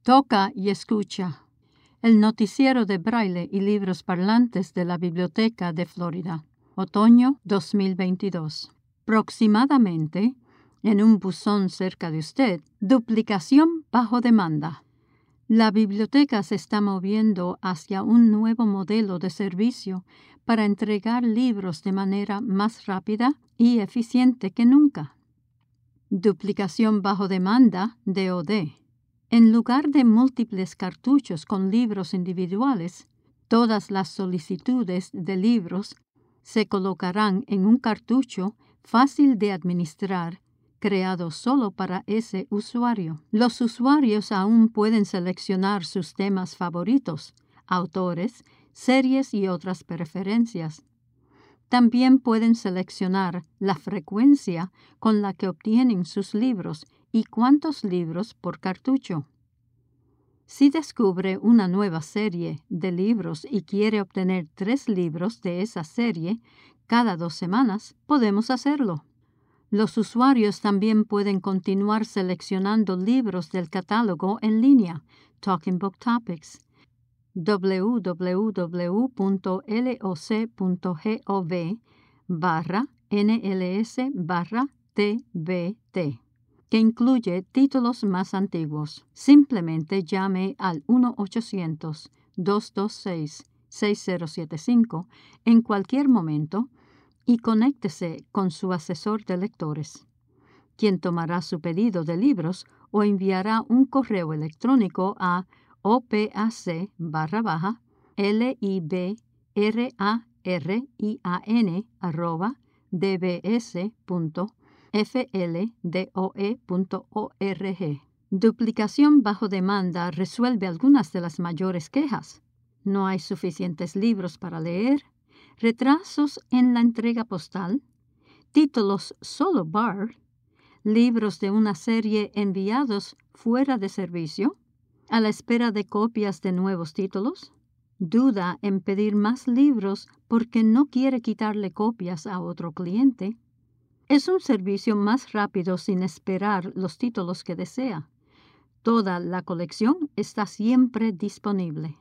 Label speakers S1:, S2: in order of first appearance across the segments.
S1: Toca y escucha. El noticiero de braille y libros parlantes de la Biblioteca de Florida. Otoño 2022. Próximamente, en un buzón cerca de usted, duplicación bajo demanda. La biblioteca se está moviendo hacia un nuevo modelo de servicio para entregar libros de manera más rápida y eficiente que nunca. Duplicación bajo demanda, DoD. En lugar de múltiples cartuchos con libros individuales, todas las solicitudes de libros se colocarán en un cartucho fácil de administrar, creado solo para ese usuario. Los usuarios aún pueden seleccionar sus temas favoritos, autores, series y otras preferencias. También pueden seleccionar la frecuencia con la que obtienen sus libros y cuántos libros por cartucho. Si descubre una nueva serie de libros y quiere obtener 3 libros de esa serie cada 2 semanas, podemos hacerlo. Los usuarios también pueden continuar seleccionando libros del catálogo en línea, Talking Book Topics, www.loc.gov/NLS/TBT, que incluye títulos más antiguos. Simplemente llame al 1-800-226-6075 en cualquier momento y conéctese con su asesor de lectores, quien tomará su pedido de libros o enviará un correo electrónico a opac/librian@dbs.fldoe.org. Duplicación bajo demanda resuelve algunas de las mayores quejas. No hay suficientes libros para leer, retrasos en la entrega postal, títulos solo BARD, libros de una serie enviados fuera de servicio, a la espera de copias de nuevos títulos, duda en pedir más libros porque no quiere quitarle copias a otro cliente. Es un servicio más rápido sin esperar los títulos que desea. Toda la colección está siempre disponible.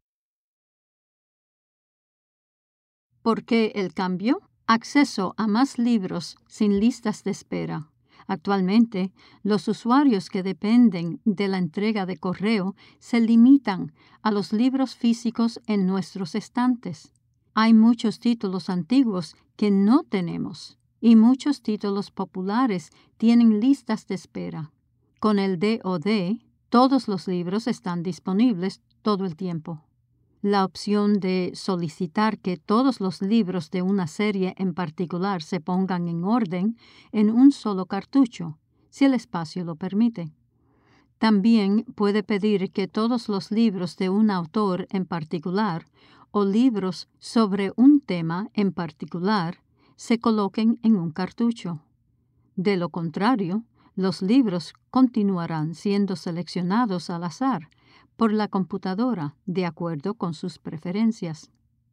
S1: ¿Por qué el cambio? Acceso a más libros sin listas de espera. Actualmente, los usuarios que dependen de la entrega de correo se limitan a los libros físicos en nuestros estantes. Hay muchos títulos antiguos que no tenemos y muchos títulos populares tienen listas de espera. Con el DoD, todos los libros están disponibles todo el tiempo. La opción de solicitar que todos los libros de una serie en particular se pongan en orden en un solo cartucho, si el espacio lo permite. También puede pedir que todos los libros de un autor en particular o libros sobre un tema en particular se coloquen en un cartucho. De lo contrario, los libros continuarán siendo seleccionados al azar por la computadora de acuerdo con sus preferencias.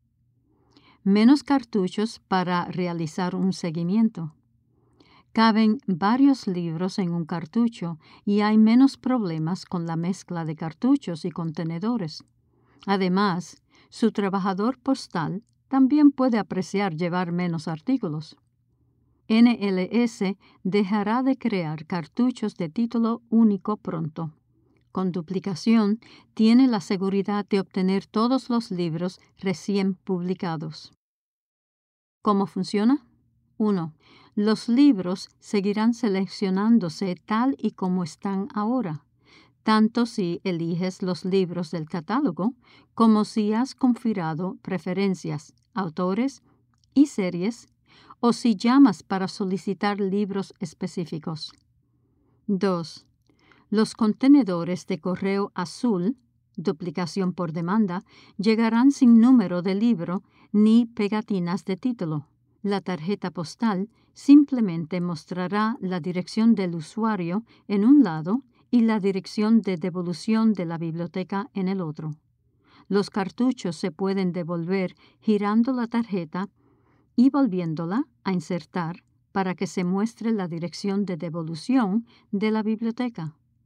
S1: Menos cartuchos para realizar un seguimiento. Caben varios libros en un cartucho y hay menos problemas con la mezcla de cartuchos y contenedores. Además, su trabajador postal también puede apreciar llevar menos artículos. NLS dejará de crear cartuchos de título único pronto. Con duplicación, tiene la seguridad de obtener todos los libros recién publicados. ¿Cómo funciona? 1. Los libros seguirán seleccionándose tal y como están ahora, tanto si eliges los libros del catálogo como si has configurado preferencias, autores y series, o si llamas para solicitar libros específicos. 2. Los contenedores de correo azul, duplicación por demanda, llegarán sin número de libro ni pegatinas de título. La tarjeta postal simplemente mostrará la dirección del usuario en un lado y la dirección de devolución de la biblioteca en el otro. Los cartuchos se pueden devolver girando la tarjeta y volviéndola a insertar para que se muestre la dirección de devolución de la biblioteca.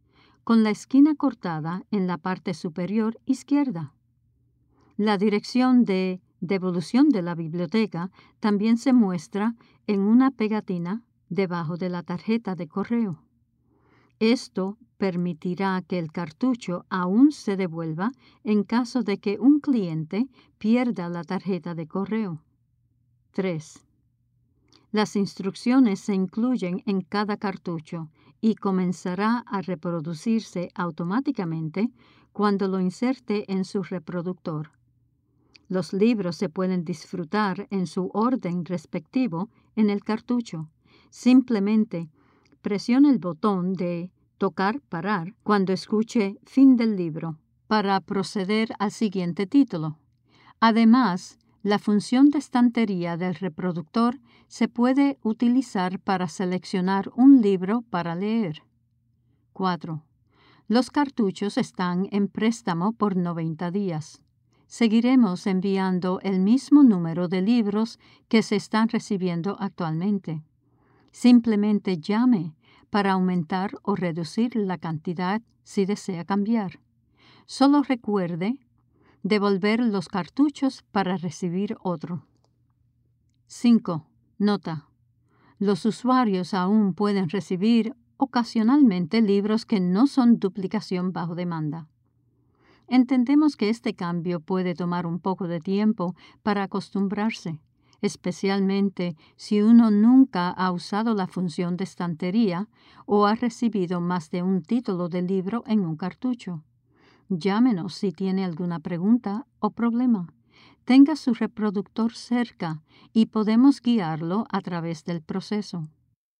S1: con la esquina cortada en la parte superior izquierda. La dirección de devolución de la biblioteca también se muestra en una pegatina debajo de la tarjeta de correo. Esto permitirá que el cartucho aún se devuelva en caso de que un cliente pierda la tarjeta de correo. 3. Las instrucciones se incluyen en cada cartucho y comenzará a reproducirse automáticamente cuando lo inserte en su reproductor. Los libros se pueden disfrutar en su orden respectivo en el cartucho. Simplemente presione el botón de tocar parar cuando escuche fin del libro para proceder al siguiente título. Además, la función de estantería del reproductor se puede utilizar para seleccionar un libro para leer. 4. Los cartuchos están en préstamo por 90 días. Seguiremos enviando el mismo número de libros que se están recibiendo actualmente. Simplemente llame para aumentar o reducir la cantidad si desea cambiar. Solo recuerde devolver los cartuchos para recibir otro. 5. Nota. Los usuarios aún pueden recibir ocasionalmente libros que no son duplicación bajo demanda. Entendemos que este cambio puede tomar un poco de tiempo para acostumbrarse, especialmente si uno nunca ha usado la función de estantería o ha recibido más de un título de libro en un cartucho. Llámenos si tiene alguna pregunta o problema. Tenga su reproductor cerca y podemos guiarlo a través del proceso.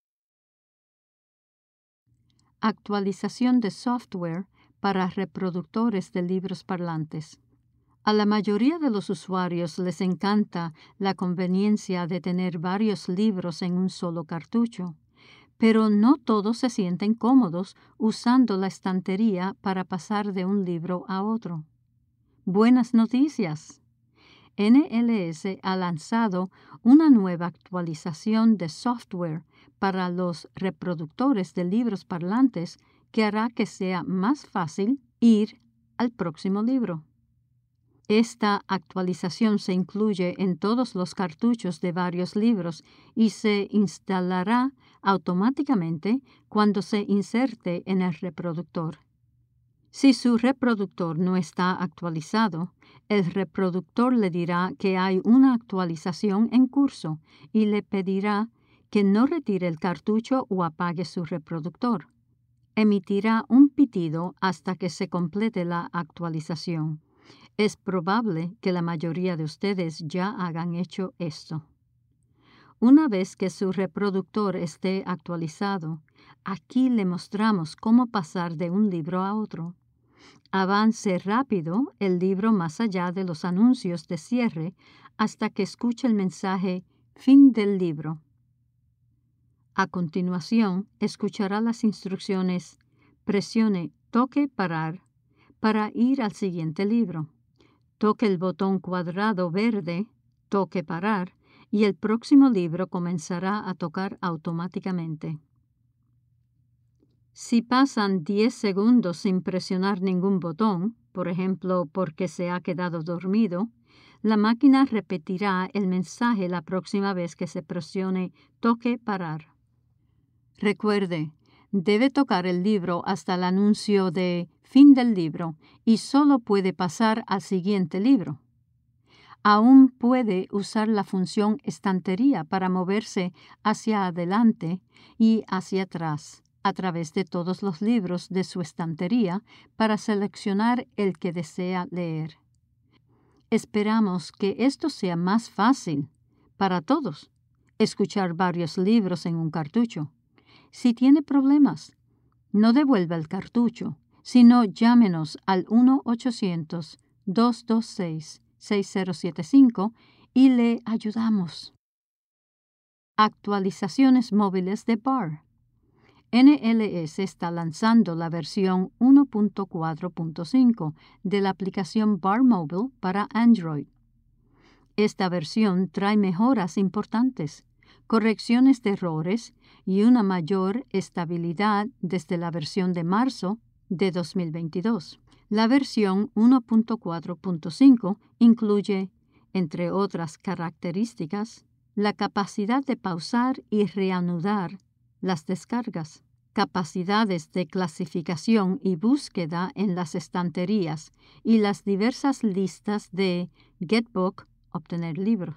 S1: Actualización de software para reproductores de libros parlantes. A la mayoría de los usuarios les encanta la conveniencia de tener varios libros en un solo cartucho, pero no todos se sienten cómodos usando la estantería para pasar de un libro a otro. Buenas noticias. NLS ha lanzado una nueva actualización de software para los reproductores de libros parlantes que hará que sea más fácil ir al próximo libro. Esta actualización se incluye en todos los cartuchos de varios libros y se instalará automáticamente cuando se inserte en el reproductor. Si su reproductor no está actualizado, el reproductor le dirá que hay una actualización en curso y le pedirá que no retire el cartucho o apague su reproductor. Emitirá un pitido hasta que se complete la actualización. Es probable que la mayoría de ustedes ya hayan hecho esto. Una vez que su reproductor esté actualizado, aquí le mostramos cómo pasar de un libro a otro. Avance rápido el libro más allá de los anuncios de cierre hasta que escuche el mensaje fin del libro. A continuación, escuchará las instrucciones presione toque parar para ir al siguiente libro. Toque el botón cuadrado verde, toque parar, y el próximo libro comenzará a tocar automáticamente. Si pasan 10 segundos sin presionar ningún botón, por ejemplo porque se ha quedado dormido, la máquina repetirá el mensaje la próxima vez que se presione toque parar. Recuerde, debe tocar el libro hasta el anuncio de fin del libro y solo puede pasar al siguiente libro. Aún puede usar la función estantería para moverse hacia adelante y hacia atrás a través de todos los libros de su estantería para seleccionar el que desea leer. Esperamos que esto sea más fácil para todos, escuchar varios libros en un cartucho. Si tiene problemas, no devuelva el cartucho, sino llámenos al 1-800-226-6075 y le ayudamos. Actualizaciones móviles de BAR. NLS está lanzando la versión 1.4.5 de la aplicación BAR Mobile para Android. Esta versión trae mejoras importantes, correcciones de errores y una mayor estabilidad desde la versión de marzo de 2022. La versión 1.4.5 incluye, entre otras características, la capacidad de pausar y reanudar las descargas, capacidades de clasificación y búsqueda en las estanterías y las diversas listas de Getbook, obtener libros,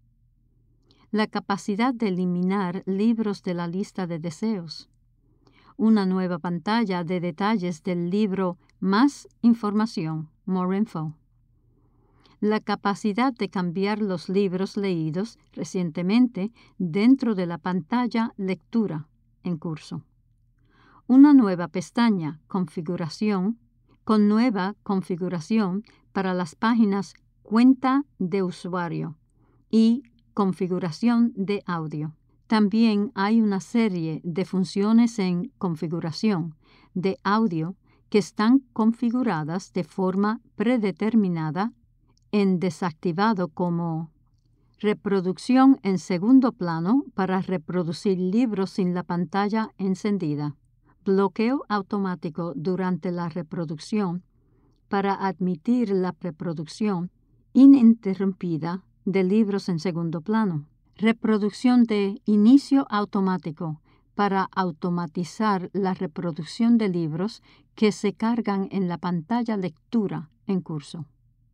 S1: la capacidad de eliminar libros de la lista de deseos, una nueva pantalla de detalles del libro Más información, More Info, la capacidad de cambiar los libros leídos recientemente dentro de la pantalla Lectura en curso, una nueva pestaña Configuración con nueva configuración para las páginas Cuenta de usuario y Configuración de audio. También hay una serie de funciones en configuración de audio que están configuradas de forma predeterminada en desactivado como reproducción en segundo plano para reproducir libros sin la pantalla encendida, bloqueo automático durante la reproducción para admitir la reproducción ininterrumpida de libros en segundo plano, reproducción de inicio automático para automatizar la reproducción de libros que se cargan en la pantalla lectura en curso,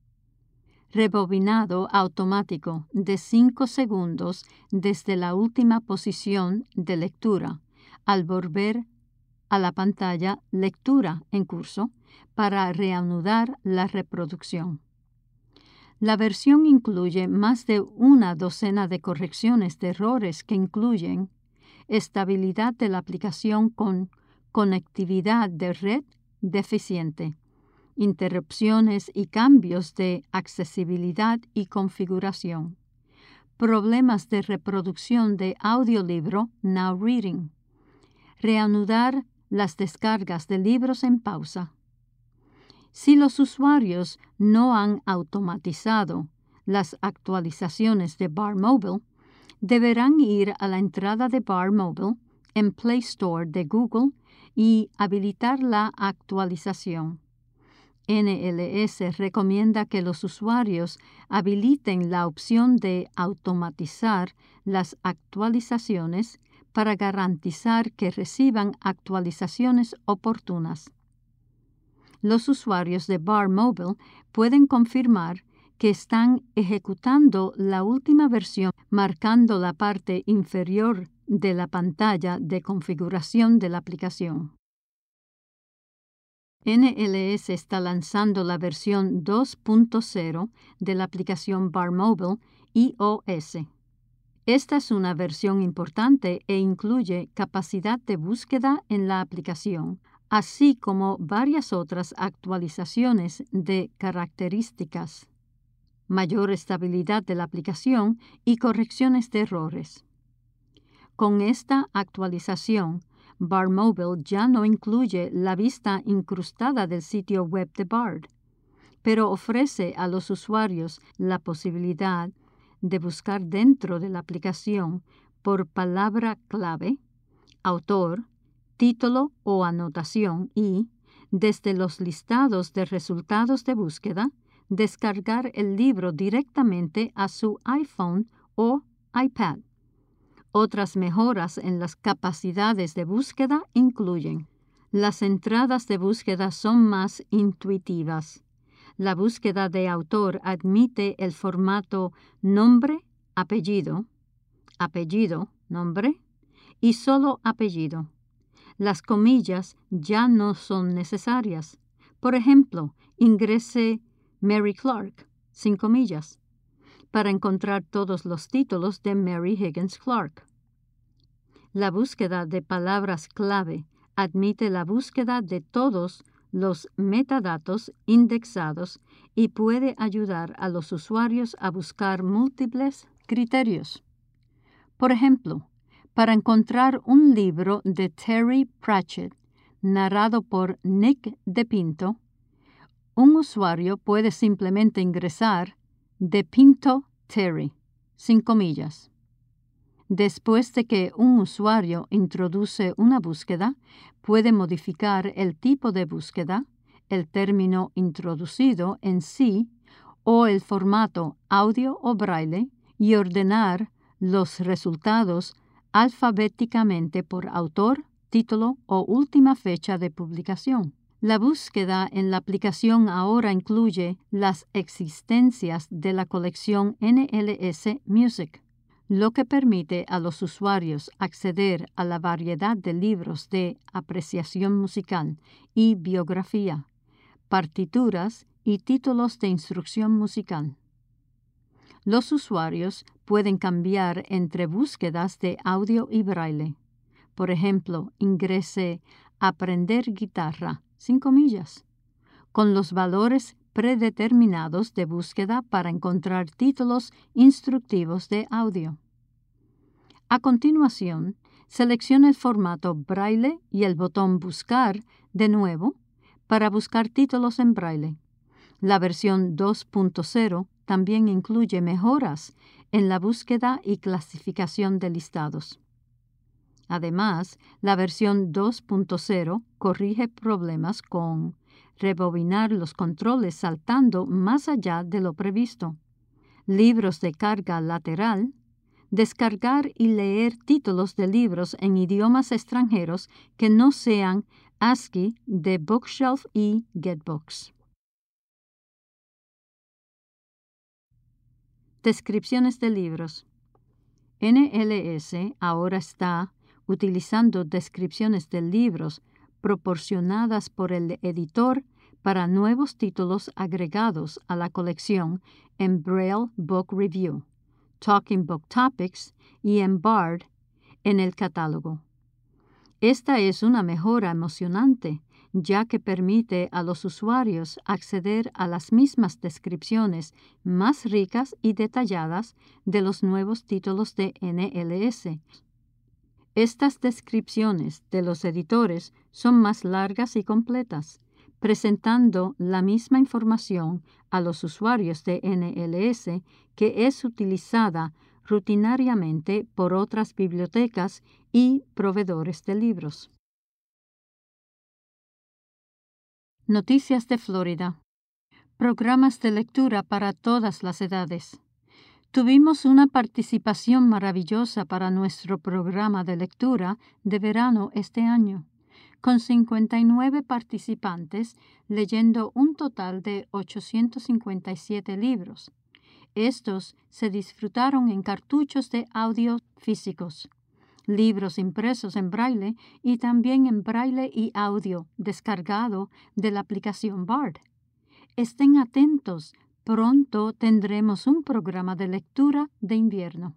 S1: rebobinado automático de 5 segundos desde la última posición de lectura al volver a la pantalla lectura en curso para reanudar la reproducción. La versión incluye más de una docena de correcciones de errores que incluyen estabilidad de la aplicación con conectividad de red deficiente, interrupciones y cambios de accesibilidad y configuración, problemas de reproducción de audiolibro Now Reading, reanudar las descargas de libros en pausa. Si los usuarios no han automatizado las actualizaciones de Bar Mobile, deberán ir a la entrada de Bar Mobile en Play Store de Google y habilitar la actualización. NLS recomienda que los usuarios habiliten la opción de automatizar las actualizaciones para garantizar que reciban actualizaciones oportunas. Los usuarios de Bar Mobile pueden confirmar que están ejecutando la última versión marcando la parte inferior de la pantalla de configuración de la aplicación. NLS está lanzando la versión 2.0 de la aplicación Bar Mobile iOS. Esta es una versión importante e incluye capacidad de búsqueda en la aplicación, así como varias otras actualizaciones de características, mayor estabilidad de la aplicación y correcciones de errores. Con esta actualización, Bar Mobile ya no incluye la vista incrustada del sitio web de Bard, pero ofrece a los usuarios la posibilidad de buscar dentro de la aplicación por palabra clave, autor, título o anotación y, desde los listados de resultados de búsqueda, descargar el libro directamente a su iPhone o iPad. Otras mejoras en las capacidades de búsqueda incluyen: las entradas de búsqueda son más intuitivas. La búsqueda de autor admite el formato nombre, apellido, apellido, nombre y solo apellido. Las comillas ya no son necesarias. Por ejemplo, ingrese Mary Clark, sin comillas, para encontrar todos los títulos de Mary Higgins Clark. La búsqueda de palabras clave admite la búsqueda de todos los metadatos indexados y puede ayudar a los usuarios a buscar múltiples criterios. Por ejemplo, para encontrar un libro de Terry Pratchett narrado por Nick DePinto, un usuario puede simplemente ingresar DePinto Terry, sin comillas. Después de que un usuario introduce una búsqueda, puede modificar el tipo de búsqueda, el término introducido en sí, o el formato audio o braille, y ordenar los resultados alfabéticamente por autor, título o última fecha de publicación. La búsqueda en la aplicación ahora incluye las existencias de la colección NLS Music, lo que permite a los usuarios acceder a la variedad de libros de apreciación musical y biografía, partituras y títulos de instrucción musical. Los usuarios pueden cambiar entre búsquedas de audio y braille. Por ejemplo, ingrese Aprender guitarra, 5 millas, con los valores predeterminados de búsqueda para encontrar títulos instructivos de audio. A continuación, seleccione el formato braille y el botón Buscar de nuevo para buscar títulos en braille. La versión 2.0 también incluye mejoras en la búsqueda y clasificación de listados. Además, la versión 2.0 corrige problemas con rebobinar los controles saltando más allá de lo previsto, libros de carga lateral, descargar y leer títulos de libros en idiomas extranjeros que no sean ASCII de Bookshelf y Getbooks. Descripciones de libros. NLS ahora está utilizando descripciones de libros proporcionadas por el editor para nuevos títulos agregados a la colección en Braille Book Review, Talking Book Topics y en Bard en el catálogo. Esta es una mejora emocionante, ya que permite a los usuarios acceder a las mismas descripciones más ricas y detalladas de los nuevos títulos de NLS. Estas descripciones de los editores son más largas y completas, presentando la misma información a los usuarios de NLS que es utilizada rutinariamente por otras bibliotecas y proveedores de libros. Noticias de Florida. Programas de lectura para todas las edades. Tuvimos una participación maravillosa para nuestro programa de lectura de verano este año, con 59 participantes leyendo un total de 857 libros. Estos se disfrutaron en cartuchos de audio físicos, libros impresos en braille y también en braille y audio descargado de la aplicación Bard. Estén atentos, pronto tendremos un programa de lectura de invierno.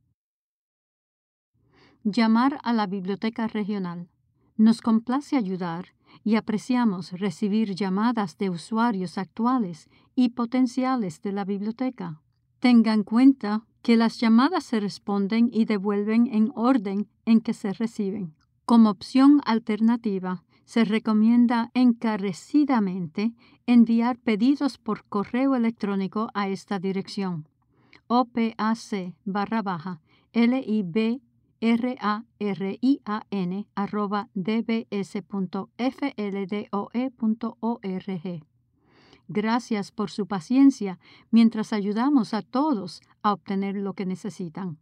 S1: Llamar a la biblioteca regional. Nos complace ayudar y apreciamos recibir llamadas de usuarios actuales y potenciales de la biblioteca. Tenga en cuenta que las llamadas se responden y devuelven en orden en que se reciben. Como opción alternativa, se recomienda encarecidamente enviar pedidos por correo electrónico a esta dirección: opac_librian@dbs.fldoe.org. Gracias por su paciencia mientras ayudamos a todos a obtener lo que necesitan.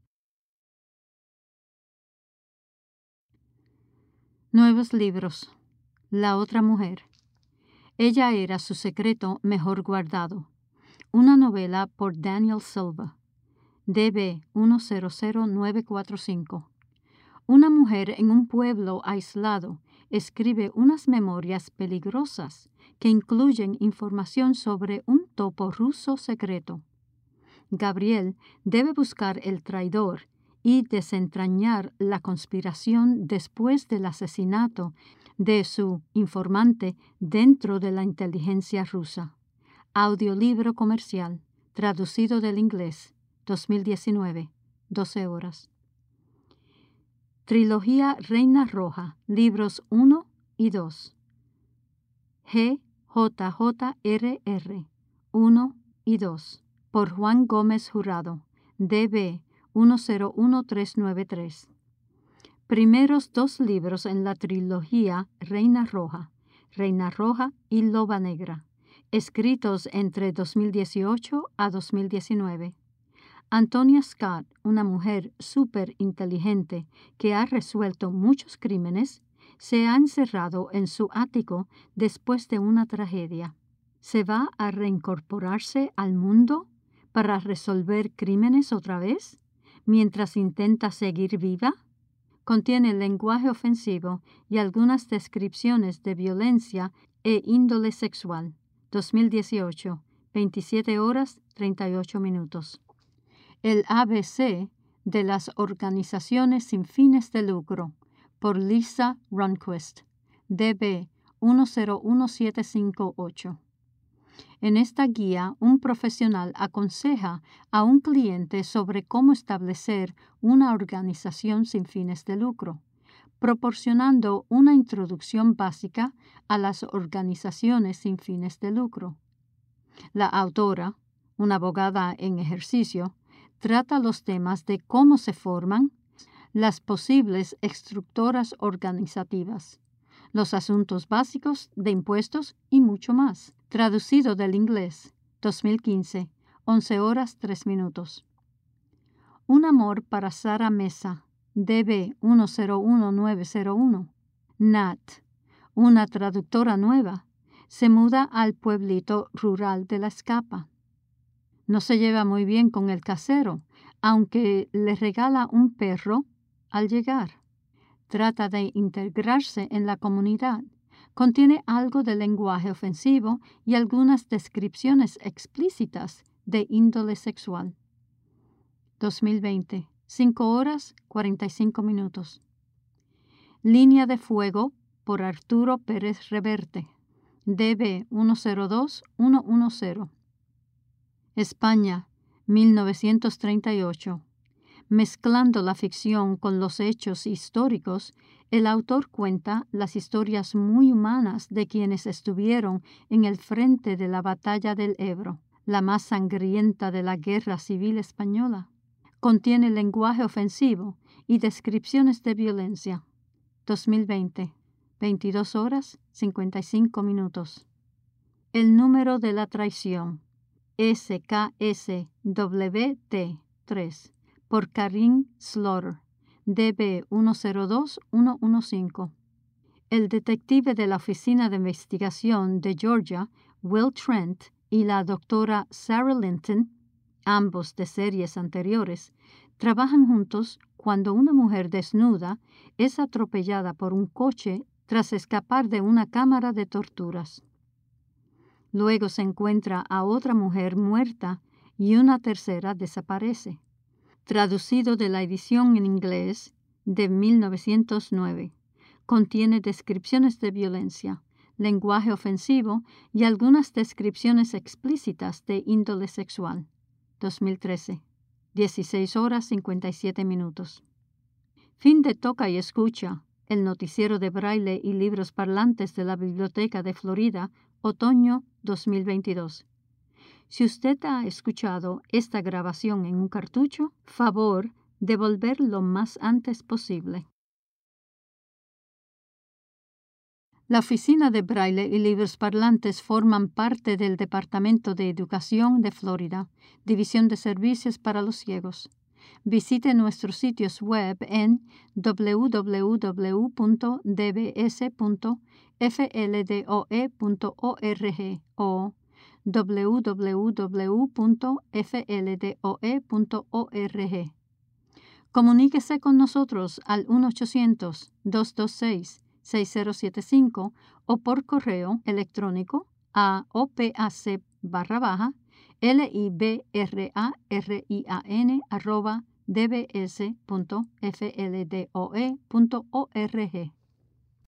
S1: Nuevos libros. La otra mujer. Ella era su secreto mejor guardado. Una novela por Daniel Silva. DB 100945. Una mujer en un pueblo aislado escribe unas memorias peligrosas que incluyen información sobre un topo ruso secreto. Gabriel debe buscar el traidor y desentrañar la conspiración después del asesinato de su informante dentro de la inteligencia rusa. Audiolibro comercial, traducido del inglés, 2019, 12 horas. Trilogía Reina Roja, libros 1 y 2. GJJRR 1 y 2, por Juan Gómez Jurado, DB 101393. Primeros 2 libros en la trilogía Reina Roja y Loba Negra, escritos entre 2018 a 2019. Antonia Scott, una mujer súper inteligente que ha resuelto muchos crímenes, se ha encerrado en su ático después de una tragedia. ¿Se va a reincorporarse al mundo para resolver crímenes otra vez, mientras intenta seguir viva? Contiene lenguaje ofensivo y algunas descripciones de violencia e índole sexual. 2018, 27 horas, 38 minutos. El ABC de las organizaciones sin fines de lucro, por Lisa Ronquist, DB 101758. En esta guía, un profesional aconseja a un cliente sobre cómo establecer una organización sin fines de lucro, proporcionando una introducción básica a las organizaciones sin fines de lucro. La autora, una abogada en ejercicio, trata los temas de cómo se forman, las posibles estructuras organizativas, los asuntos básicos de impuestos y mucho más. Traducido del inglés, 2015, 11 horas 3 minutos. Un amor para Sara Mesa, DB 101901. Nat, una traductora nueva, se muda al pueblito rural de La Escapa. No se lleva muy bien con el casero, aunque le regala un perro al llegar. Trata de integrarse en la comunidad. Contiene algo de lenguaje ofensivo y algunas descripciones explícitas de índole sexual. 2020, 5 horas 45 minutos. Línea de Fuego por Arturo Pérez Reverte, DB 102110. España, 1938. Mezclando la ficción con los hechos históricos, el autor cuenta las historias muy humanas de quienes estuvieron en el frente de la batalla del Ebro, la más sangrienta de la Guerra Civil Española. Contiene lenguaje ofensivo y descripciones de violencia. 2020, 22 horas 55 minutos. El número de la traición, SKSWT 3. Por Karin Slaughter, DB 102115. El detective de la Oficina de Investigación de Georgia, Will Trent, y la doctora Sarah Linton, ambos de series anteriores, trabajan juntos cuando una mujer desnuda es atropellada por un coche tras escapar de una cámara de torturas. Luego se encuentra a otra mujer muerta y una tercera desaparece. Traducido de la edición en inglés de 1909. Contiene descripciones de violencia, lenguaje ofensivo y algunas descripciones explícitas de índole sexual. 2013. 16 horas 57 minutos. Fin de Toca y Escucha, el noticiero de braille y libros parlantes de la Biblioteca de Florida, otoño 2022. Si usted ha escuchado esta grabación en un cartucho, favor devolver lo más antes posible. La Oficina de Braille y Libros Parlantes forman parte del Departamento de Educación de Florida, División de Servicios para los Ciegos. Visite nuestros sitios web en www.dbs.fldoe.org o www.fldoe.org. Comuníquese con nosotros al 1-800-226-6075 o por correo electrónico a opac_librarian@dbs.fldoe.org.